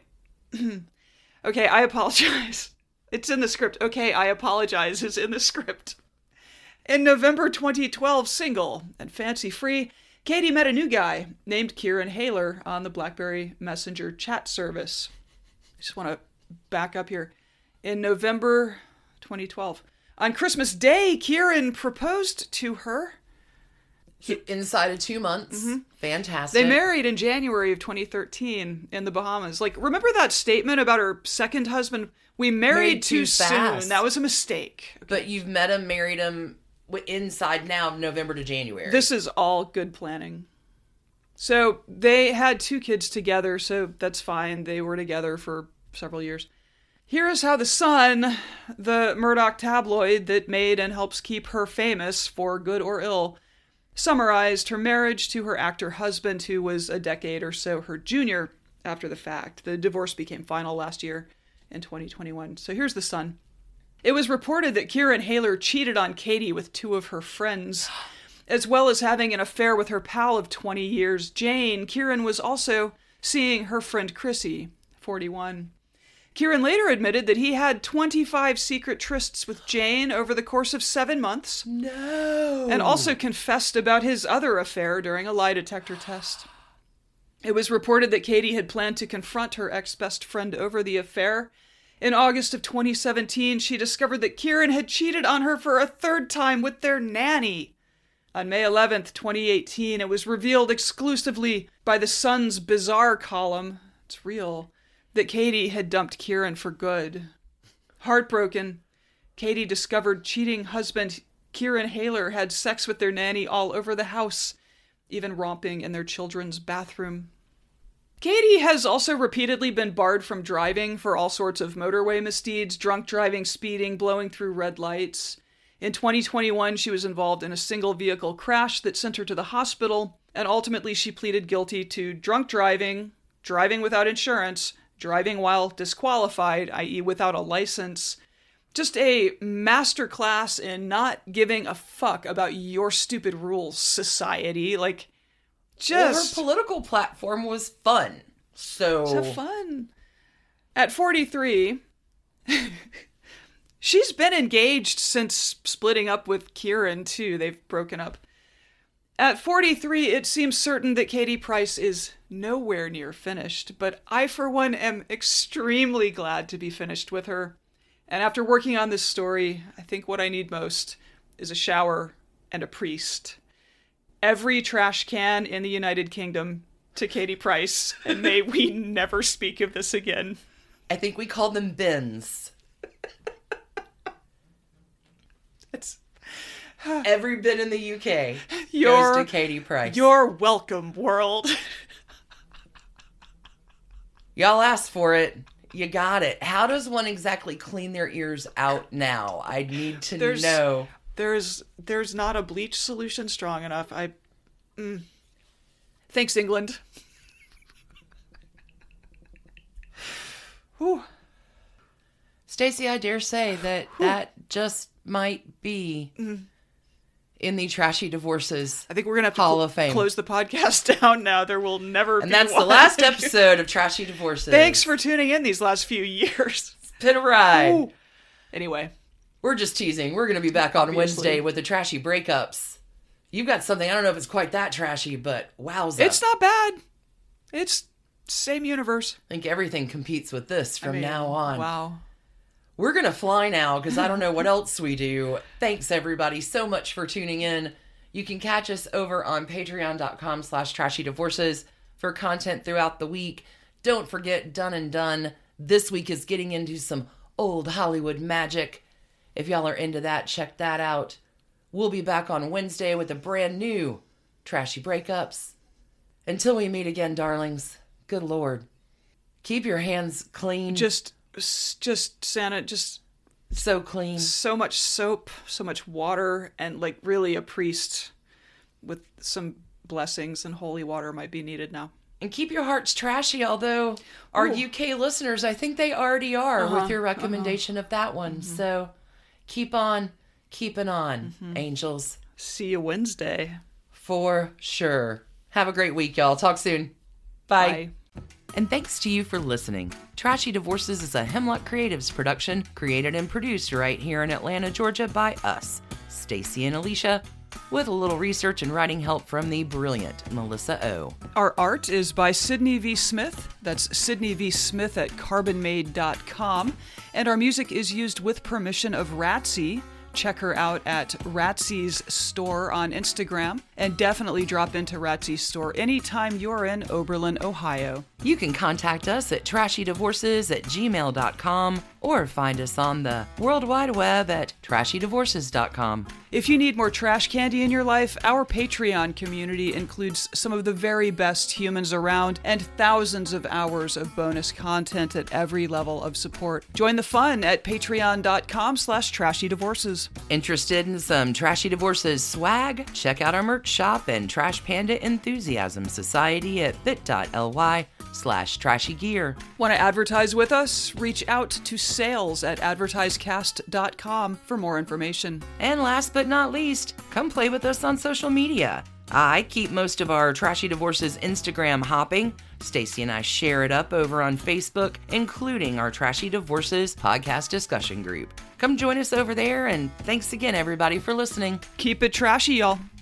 [SPEAKER 2] Okay, I apologize. It's in the script. Okay, I apologize is in the script. In November 2012, single and fancy-free, Katie met a new guy named Kieran Haler on the BlackBerry Messenger chat service. I just want to back up here. In November 2012, on Christmas Day, Kieran proposed to her.
[SPEAKER 1] Inside of 2 months. Mm-hmm. Fantastic.
[SPEAKER 2] They married in January of 2013 in the Bahamas. Like, remember that statement about her second husband? We married too soon.
[SPEAKER 1] fast.
[SPEAKER 2] That was a mistake.
[SPEAKER 1] But you've met him, married him, inside now November to January.
[SPEAKER 2] This is all good planning. So they had 2 kids together, so that's fine. They were together for several years. Here is how The Sun, the Murdoch tabloid that made and helps keep her famous for good or ill, summarized her marriage to her actor husband, who was a decade or so her junior after the fact. The divorce became final last year in 2021. So here's The Sun. It was reported that Kieran Hayler cheated on Katie with 2 of her friends, as well as having an affair with her pal of 20 years, Jane. Kieran was also seeing her friend Chrissy, 41. Kieran later admitted that he had 25 secret trysts with Jane over the course of 7 months.
[SPEAKER 1] No.
[SPEAKER 2] And also confessed about his other affair during a lie detector test. It was reported that Katie had planned to confront her ex-best friend over the affair. In August of 2017, she discovered that Kieran had cheated on her for a 3rd time with their nanny. On May 11th, 2018, it was revealed exclusively by The Sun's Bizarre column, it's real, that Katie had dumped Kieran for good. Heartbroken, Katie discovered cheating husband Kieran Hayler had sex with their nanny all over the house, even romping in their children's bathroom. Katie has also repeatedly been barred from driving for all sorts of motorway misdeeds, drunk driving, speeding, blowing through red lights. In 2021, she was involved in a single vehicle crash that sent her to the hospital, and ultimately she pleaded guilty to drunk driving, driving without insurance, driving while disqualified, i.e. without a license. Just a masterclass in not giving a fuck about your stupid rules, society. Like, just...
[SPEAKER 1] Well, her political platform was fun. So
[SPEAKER 2] have fun. At 43... She's been engaged since splitting up with Kieran, too. They've broken up. At 43, it seems certain that Katie Price is nowhere near finished, but I, for one, am extremely glad to be finished with her. And after working on this story, I think what I need most is a shower and a priest. Every trash can in the United Kingdom to Katie Price, and may we never speak of this again.
[SPEAKER 1] I think we call them bins.
[SPEAKER 2] It's
[SPEAKER 1] every bin in the UK
[SPEAKER 2] goes
[SPEAKER 1] to Katie Price.
[SPEAKER 2] You're welcome, world.
[SPEAKER 1] Y'all asked for it. You got it. How does one exactly clean their ears out now? I need to know.
[SPEAKER 2] There's not a bleach solution strong enough. Thanks, England. Whew.
[SPEAKER 1] Stacey, I dare say that just might be in the Trashy Divorces
[SPEAKER 2] I think we're going to have
[SPEAKER 1] Hall
[SPEAKER 2] to
[SPEAKER 1] of Fame.
[SPEAKER 2] close the podcast down now. There will never be
[SPEAKER 1] And that's
[SPEAKER 2] one.
[SPEAKER 1] the last episode of Trashy Divorces.
[SPEAKER 2] Thanks for tuning in these last few years.
[SPEAKER 1] It's been a ride.
[SPEAKER 2] Ooh. Anyway.
[SPEAKER 1] We're just teasing. We're going to be back on
[SPEAKER 2] Obviously.
[SPEAKER 1] Wednesday with the Trashy Breakups. You've got something, I don't know if it's quite that trashy, but wowza.
[SPEAKER 2] It's not bad. It's same universe.
[SPEAKER 1] I think everything competes with this from now on.
[SPEAKER 2] Wow.
[SPEAKER 1] We're going to fly now because I don't know what else we do. Thanks, everybody, so much for tuning in. You can catch us over on patreon.com/trashydivorces for content throughout the week. Don't forget, Done and Done this week is getting into some old Hollywood magic. If y'all are into that, check that out. We'll be back on Wednesday with a brand new Trashy Breakups. Until we meet again, darlings, good Lord, keep your hands clean.
[SPEAKER 2] Just Santa, just
[SPEAKER 1] so clean.
[SPEAKER 2] So much soap, so much water, and like really a priest with some blessings and holy water might be needed now.
[SPEAKER 1] And keep your hearts trashy, although our UK listeners, I think they already are with your recommendation of that one. So keep on keeping on, angels.
[SPEAKER 2] See you Wednesday.
[SPEAKER 1] For sure. Have a great week, y'all. Talk soon. Bye. And thanks to you for listening. Trashy Divorces is a Hemlock Creatives production, created and produced right here in Atlanta, Georgia by us, Stacey and Alicia, with a little research and writing help from the brilliant Melissa O.
[SPEAKER 2] Our art is by Sydney V. Smith. That's Sydney V. Smith at carbonmade.com. And our music is used with permission of Ratsy. Check her out at Ratsy's store on Instagram. And definitely drop into Ratsy's store anytime you're in Oberlin, Ohio.
[SPEAKER 1] You can contact us at trashydivorces@gmail.com or find us on the World Wide Web at trashydivorces.com.
[SPEAKER 2] If you need more trash candy in your life, our Patreon community includes some of the very best humans around and thousands of hours of bonus content at every level of support. Join the fun at patreon.com/trashydivorces.
[SPEAKER 1] Interested in some Trashy Divorces swag? Check out our merch shop and Trash Panda Enthusiasm Society at bit.ly/trashygear.
[SPEAKER 2] Want to advertise with us? Reach out to sales@advertisecast.com for more information.
[SPEAKER 1] And last but not least, come play with us on social media. I keep most of our Trashy Divorces Instagram hopping. Stacy and I share it up over on Facebook, including our Trashy Divorces podcast discussion group. Come join us over there, and thanks again, everybody, for listening.
[SPEAKER 2] Keep it trashy, y'all.